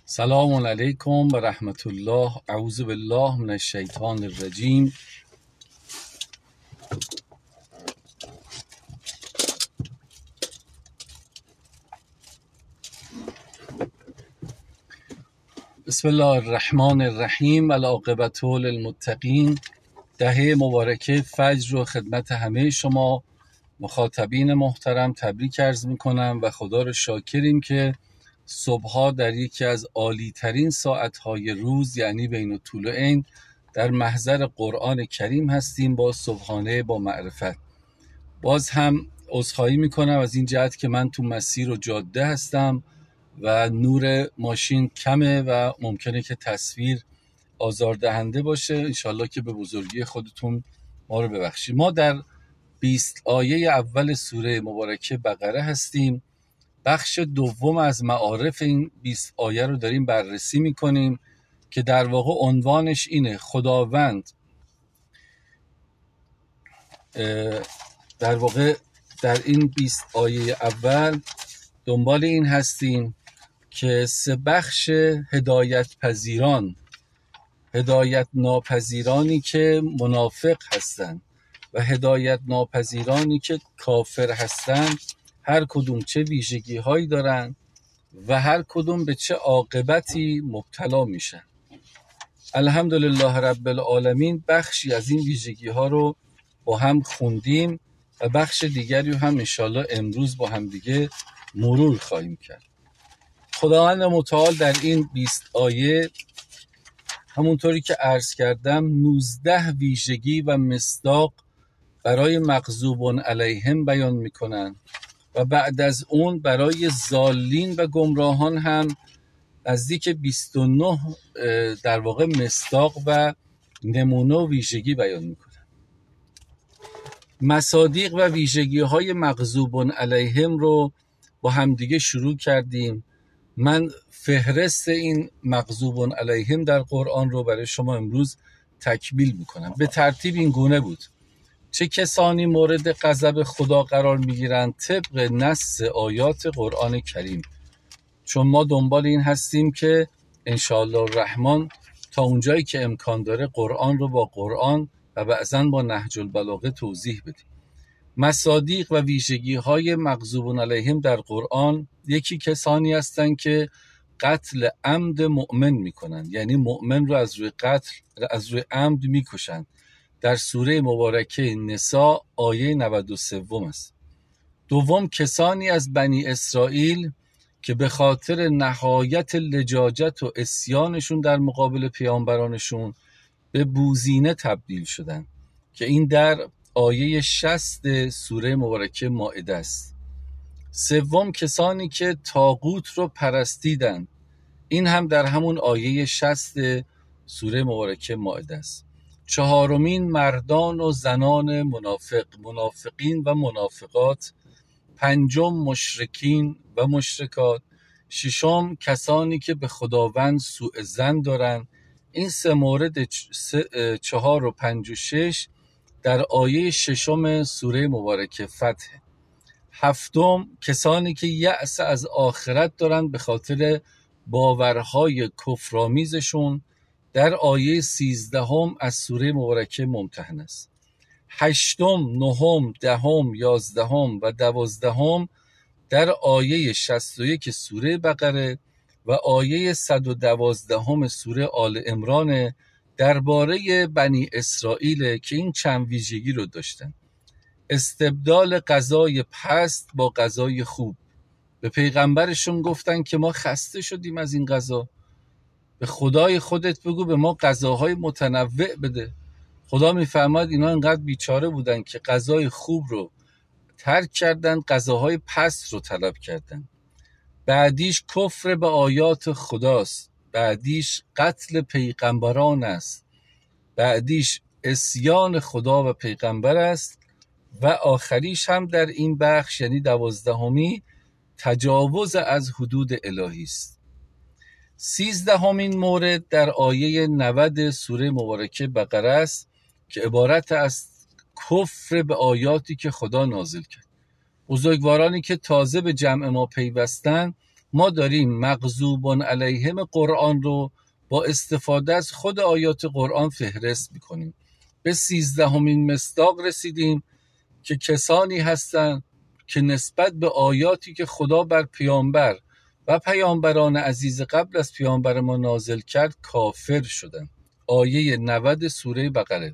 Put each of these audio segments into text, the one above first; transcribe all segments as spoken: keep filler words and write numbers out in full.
سلام علیکم و رحمت الله. اعوذ بالله من الشیطان الرجیم. بسم الله الرحمن الرحیم. العاقبة للمتقین. دهه مبارکه فجر رو خدمت همه شما مخاطبین محترم تبریک عرض میکنم و خدا رو شاکریم که صبحها در یکی از عالی ترین ساعتهای روز یعنی بین الطلوعین در محضر قرآن کریم هستیم با صبحانه با معرفت. باز هم عذرخواهی میکنم از این جهت که من تو مسیر و جاده هستم و نور ماشین کمه و ممکنه که تصویر آزاردهنده باشه. انشالله که به بزرگی خودتون ما رو ببخشید. ما در بیست آیه اول سوره مبارکه بقره هستیم. بخش دوم از معارف این بیست آیه رو داریم بررسی میکنیم که در واقع عنوانش اینه: خداوند در واقع در این بیست آیه اول دنبال این هستیم که سه بخش هدایت پذیران، هدایت ناپذیرانی که منافق هستند و هدایت ناپذیرانی که کافر هستند، هر کدوم چه ویژگی هایی دارن و هر کدوم به چه عاقبتی مبتلا میشن. الحمدلله رب العالمین بخشی از این ویژگی ها رو با هم خوندیم و بخش دیگری رو هم انشالله امروز با هم دیگه مرور خواهیم کرد. خداوند متعال در این بیست آیه همونطوری که عرض کردم نوزده ویژگی و مصداق برای مغضوب علیهم بیان میکنن و بعد از اون برای ضالین و گمراهان هم نزدیک بیست و نه در واقع مصداق و نمونه و ویژگی بیان میکنن. مصادیق و ویژگی های مغضوب علیهم رو با همدیگه شروع کردیم. من فهرست این مغضوب علیهم در قرآن رو برای شما امروز تکمیل میکنم. به ترتیب این گونه بود: چه کسانی مورد غضب خدا قرار میگیرند طبق نص آیات قرآن کریم. چون ما دنبال این هستیم که انشاءالله الرحمن تا اونجایی که امکان داره قرآن رو با قرآن و بعضاً با نهج البلاغه توضیح بدیم. مصادیق و ویژگی های مغضوب علیهم در قرآن، یکی کسانی هستند که قتل عمد مؤمن میکنن، یعنی مؤمن رو از روی قتل از روی عمد میکشن. در سوره مبارکه نساء آیه نود و سه است. دوم، کسانی از بنی اسرائیل که به خاطر نهایت لجاجت و عصیانشون در مقابل پیامبرانشون به بوزینه تبدیل شدن که این در آیه شصت سوره مبارکه مائده است. سوم، کسانی که طاغوت رو پرستیدند، این هم در همون آیه شصت سوره مبارکه مائده است. چهارمین، مردان و زنان منافق، منافقین و منافقات. پنجم، مشرکین و مشرکات. ششم، کسانی که به خداوند سوء ظن دارند. این سه مورد چهار و پنج و شش در آیه ششم سوره مبارکه فتح. هفتم، کسانی که یأس از آخرت دارند به خاطر باورهای کفرآمیزشون، در آیه سیزدهم از سوره مبارکه ممتحنه است. هشتم، نهم، دهم، یازدهم و دوازدهم در آیه شصت و یک سوره بقره و آیه صد و دوازدهم سوره آل عمران درباره بنی اسرائیل که این چند ویژگی رو داشتن: استبدال غذای پست با غذای خوب. به پیغمبرشون گفتن که ما خسته شدیم از این غذا، به خدای خودت بگو به ما غذاهای متنوع بده. خدا میفرماد اینا انقدر بیچاره بودن که غذای خوب رو ترک کردن، غذاهای پست رو طلب کردن. بعدیش کفر به آیات خداست، بعدیش قتل پیغمبران است، بعدیش عصیان خدا و پیغمبر است و آخریش هم در این بخش یعنی دوازدهمی تجاوز از حدود الهی است. سیزدهمین مورد در آیه نود سوره مبارکه بقره است که عبارت است کفر به آیاتی که خدا نازل کرد. بزرگوارانی که تازه به جمع ما پیوستن ما داریم مغضوب علیهم قرآن رو با استفاده از خود آیات قرآن فهرست میکنیم. به سیزدهمین مصداق رسیدیم که کسانی هستند که نسبت به آیاتی که خدا بر پیامبر و پیامبران عزیز قبل از پیامبر ما نازل کرد کافر شدند. آیه نود سوره بقره.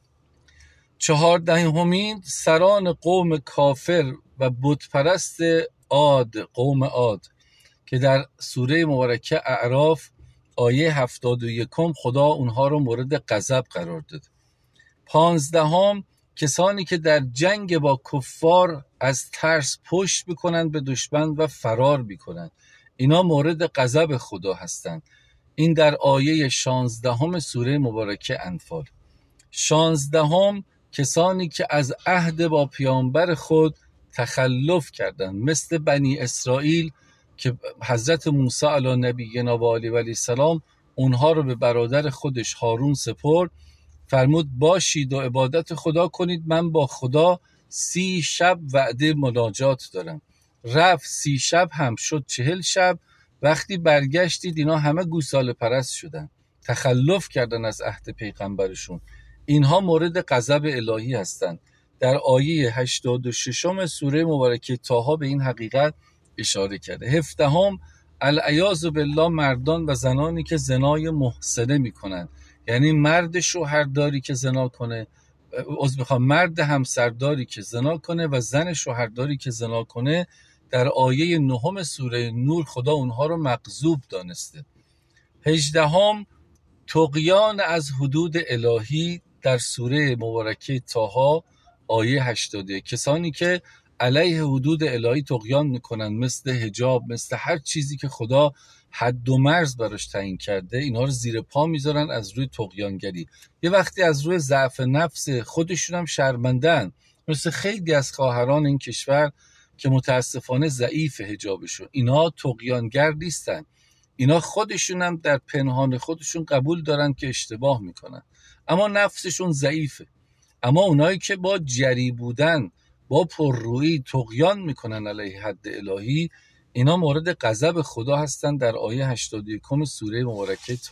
چهاردهمین سران قوم کافر و بتپرست عاد، قوم عاد، که در سوره مبارکه اعراف آیه هفتاد و یکم خدا اونها رو مورد غضب قرار داد. پانزدهم کسانی که در جنگ با کفار از ترس پشت میکنند به دشمن و فرار میکنند، اینا مورد غضب خدا هستند. این در آیه شانزدهم سوره مبارکه انفال. شانزدهم کسانی که از عهد با پیامبر خود تخلف کردند، مثل بنی اسرائیل که حضرت موسی علی نبینا و آله و علیه السلام اونها رو به برادر خودش هارون سپرد، فرمود باشید و عبادت خدا کنید، من با خدا سی شب وعده مناجات دارم. رفت سی شب هم شد چهل شب. وقتی برگشتید اینا همه گوساله پرست شدن، تخلف کردن از عهد پیغمبرشون. اینها مورد غضب الهی هستند. در آیه هشتاد و ششم سوره مبارکه طه به این حقیقت اشاره کرده. هفدهم العیاذ بالله مردان و زنانی که زنای محسنه میکنن، یعنی مرد شوهرداری که زنا کنه، عذر میخوام مرد همسرداری که زنا کنه و زن شوهرداری که زنا کنه. در آیه نهم سوره نور خدا اونها رو مغضوب دانسته. هجدهم طغیان از حدود الهی در سوره مبارکه طه آیه هشتاد و یک، کسانی که علیه حدود الهی طغیان میکنن، مثل حجاب، مثل هر چیزی که خدا حد و مرز براش تعیین کرده، اینها رو زیر پا میذارن از روی طغیانگری. یه وقتی از روی ضعف نفس خودشون هم شرمندن، مثل خیلی از خواهران این کشور که متاسفانه ضعیف حجابشون. اینا طغیانگر نیستن، اینا خودشون هم در پنهان خودشون قبول دارن که اشتباه میکنن، اما نفسشون ضعیفه. اما اونایی که با جری بودن، با پررویی طغیان میکنن علیه حد الهی، اینا مورد غضب خدا هستن در آیه هشتاد و یک سوره مبارکه طه.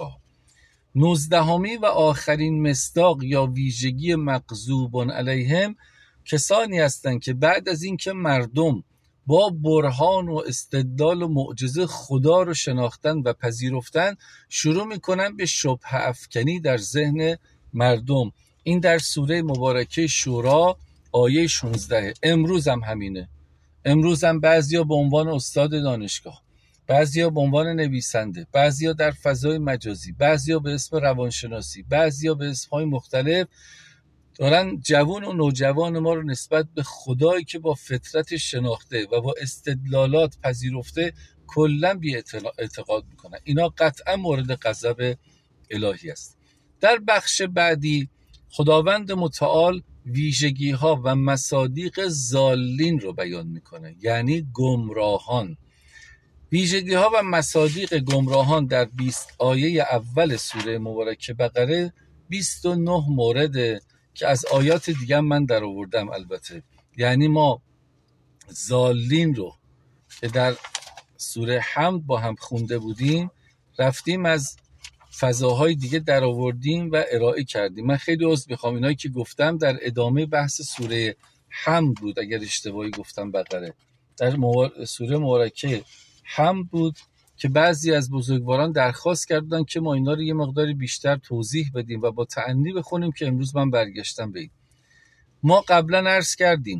نوزدهمی و آخرین مصداق یا ویژگی مغضوب علیهم کسانی هستند که بعد از اینکه مردم با برهان و استدلال و معجزه خدا رو شناختن و پذیرفتن، شروع میکنن به شبهه افکنی در ذهن مردم. این در سوره مبارکه شورا آیه شانزده. امروز هم همینه. امروز هم بعضیا به عنوان استاد دانشگاه، بعضیا به عنوان نویسنده، بعضیا در فضای مجازی، بعضیا به اسم روانشناسی، بعضیا به اسمهای مختلف دارن جوان و نوجوان ما رو نسبت به خدایی که با فطرت شناخته و با استدلالات پذیرفته کلا بی اعتقاد میکنن. اینا قطعا مورد غضب الهی است. در بخش بعدی خداوند متعال ویژگی ها و مصادیق ضالین رو بیان میکنه، یعنی گمراهان. ویژگی ها و مصادیق گمراهان در بیست آیه اول سوره مبارکه بقره بیست و نه مورد که از آیات دیگه من در آوردم. البته یعنی ما ضالین رو که در سوره حمد با هم خونده بودیم، رفتیم از فضاهای دیگه در آوردیم و ارائه کردیم. من خیلی عذر میخوام، اینایی که گفتم در ادامه بحث سوره حمد بود، اگر اشتباهی گفتم بقره. در مور... سوره مبارکه حمد بود که بعضی از بزرگواران درخواست کردن که ما اینا رو یه مقداری بیشتر توضیح بدیم و با تأنی بخونیم که امروز من برگشتم به این. ما قبلا عرض کردیم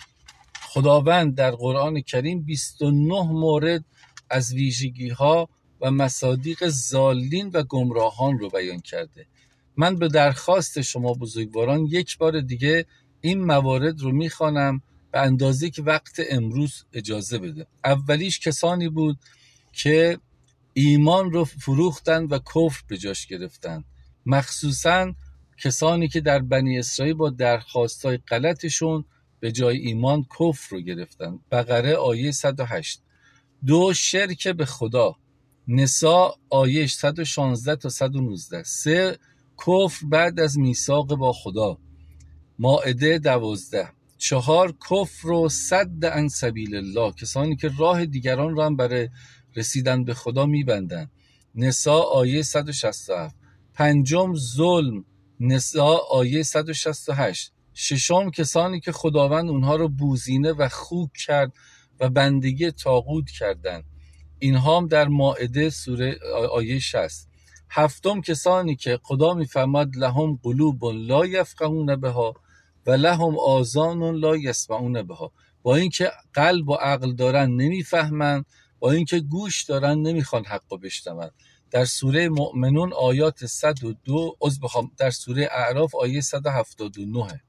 خداوند در قرآن کریم بیست و نه مورد از ویژگی ها و مصادیق ضالین و گمراهان رو بیان کرده. من به درخواست شما بزرگواران یک بار دیگه این موارد رو میخوانم به اندازه که وقت امروز اجازه بده. اولیش کسانی بود که ایمان رو فروختن و کفر به جاش گرفتن، مخصوصاً کسانی که در بنی اسرائیل با درخواستای غلطشون به جای ایمان کفر رو گرفتن. بقره آیه صد و هشت. دو، شرک به خدا. نساء آیه صد و شانزده تا صد و نوزده. سه، کفر بعد از میثاق با خدا. مائده دوازده. چهار، کفر و صد عن سبیل الله، کسانی که راه دیگران را هم برای رسیدن به خدا میبندن. نساء آیه صد و شصت و هفت. پنجم ظلم، نساء آیه صد و شصت و هشت. ششم کسانی که خداوند اونها رو بوزینه و خوک کرد و بندگی طاغوت کردند. اینها هم در مائده سوره آیه شصت. هفتم کسانی که خدا میفرماد لهم قلوب لا یفقهون بها و لهم آذان لا یسمعون بها، با اینکه قلب و عقل دارن نمیفهمن، با اینکه گوش دارن نمیخوان حقو بشنون. در سوره مؤمنون آیات صد و دو، از بخوام در سوره اعراف آیه صد و هفتاد و نه.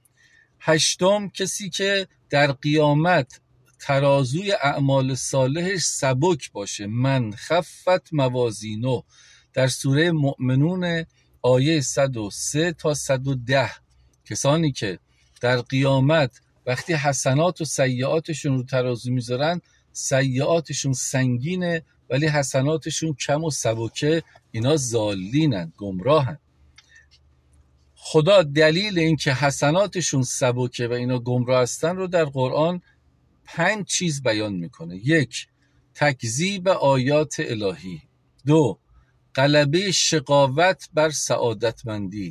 هشتم کسی که در قیامت ترازوی اعمال صالحش سبک باشه، من خفت موازینه، در سوره مؤمنون آیه صد و سه تا صد و ده. کسانی که در قیامت وقتی حسنات و سیئاتشون رو ترازو میذارن، سیئاتشون سنگینه ولی حسناتشون کم و سبکه، اینا ضالینن، گمراهن. خدا دلیل این که حسناتشون سبکه و اینا گمراه هستن رو در قرآن پنج چیز بیان میکنه. یک، تکذیب آیات الهی. دو، غلبه شقاوت بر سعادتمندی.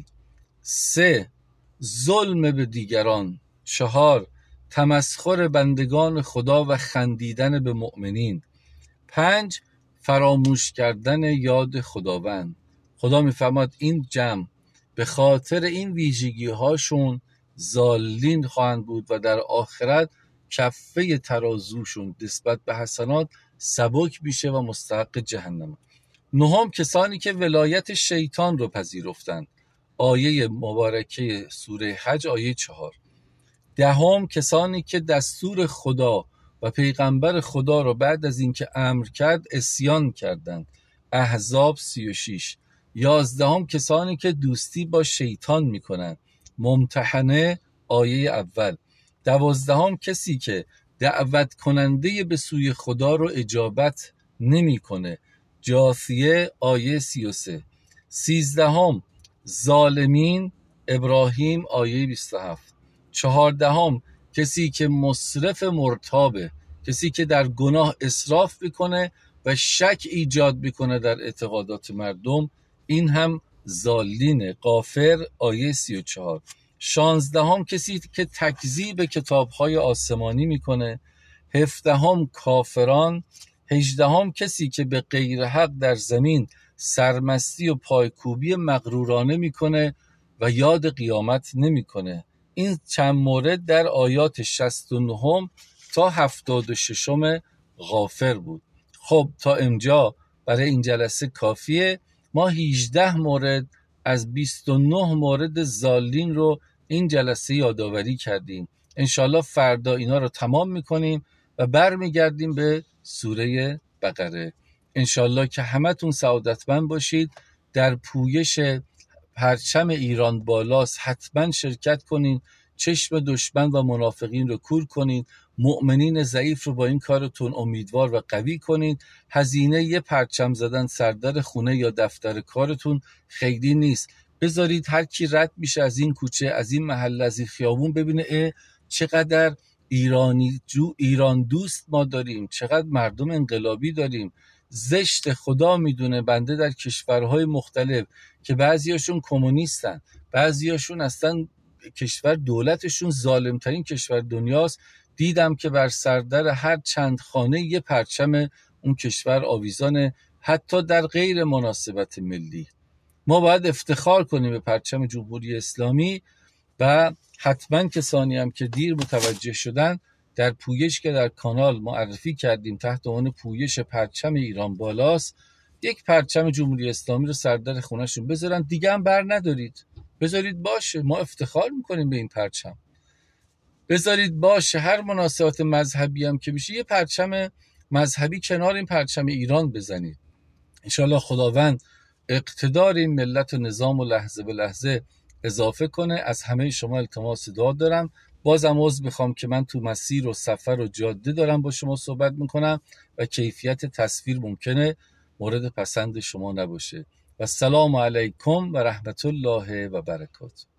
سه، ظلم به دیگران. چهار، تمسخر بندگان خدا و خندیدن به مؤمنین. پنج، فراموش کردن یاد خداوند. خدا میفرماد این جمع به خاطر این ویژگی هاشون ضالین خواهند بود و در آخرت کفه ترازوشون نسبت به حسنات سبک میشه و مستحق جهنم. نهم کسانی که ولایت شیطان رو پذیرفتند. آیه مبارکه سوره حج آیه چهار. دهم کسانی که دستور خدا و پیغمبر خدا رو بعد از اینکه امر کرد عصیان کردند. احزاب سی و شش. یازدهم کسانی که دوستی با شیطان میکنند. ممتحنه آیه اول. دوازدهم کسی که دعوت کننده به سوی خدا رو اجابت نمیکنه. جاثیه آیه سی و سه. سیزدهم ظالمین، ابراهیم آیه بیست و هفت. چهاردهم کسی که مسرف مرتابه، کسی که در گناه اسراف میکنه و شک ایجاد میکنه در اعتقادات مردم، این هم ضالینه. غافر آیه سی و چهار. شانزدهم کسی که تکذیب کتابهای آسمانی میکنه. هفدهم کافران. هجدهم کسی که به غیر حق در زمین سرمستی و پایکوبی مغرورانه میکنه و یاد قیامت نمیکنه. این چند مورد در آیات شصت و نه تا هفتاد و شش غافر بود. خب تا اینجا برای این جلسه کافیه. ما هجده مورد از بیست و نه مورد ضالین رو این جلسه یادآوری کردیم. انشالله فردا اینا رو تمام میکنیم و برمیگردیم به سوره بقره. انشالله که همتون سعادتمند باشید. در پویش پرچم ایران بالاست حتما شرکت کنین. چشم دشمن و منافقین رو کور کنین. مؤمنین ضعیف رو با این کارتون امیدوار و قوی کنین. هزینه یه پرچم زدن سردر خونه یا دفتر کارتون خیلی نیست. بذارید هر کی رد میشه از این کوچه، از این محله، از این خیابون، ببینه اه چقدر ایرانی جو ایران دوست ما داریم، چقدر مردم انقلابی داریم. زشت خدا میدونه بنده در کشورهای مختلف که بعضیاشون کمونیستن، بعضیاشون اصلا کشور دولتشون ظالمترین کشور دنیاست، دیدم که بر سردر هر چند خانه یه پرچم اون کشور آویزانه، حتی در غیر مناسبت ملی. ما باید افتخار کنیم به پرچم جمهوری اسلامی و حتما کسانی هم که دیر متوجه شدن در پویش که در کانال معرفی کردیم تحت عنوان پویش پرچم ایران بالاست، یک پرچم جمهوری اسلامی رو سردر خونهشون بذارن. دیگه هم بر ندارید، بذارید باشه، ما افتخار میکنیم به این پرچم. بذارید باشه، هر مناسبت مذهبی هم که بشه یه پرچم مذهبی کنار این پرچم ایران بزنید. انشالله خداوند اقتدار این ملت و نظام و لحظه به لحظه اضافه کنه. از همه شما التماس دعا دارم. بازم عذر میخوام که من تو مسیر و سفر و جاده دارم با شما صحبت میکنم و کیفیت تصویر ممکنه مورد پسند شما نباشه. و السلام علیکم و رحمت الله و برکاته.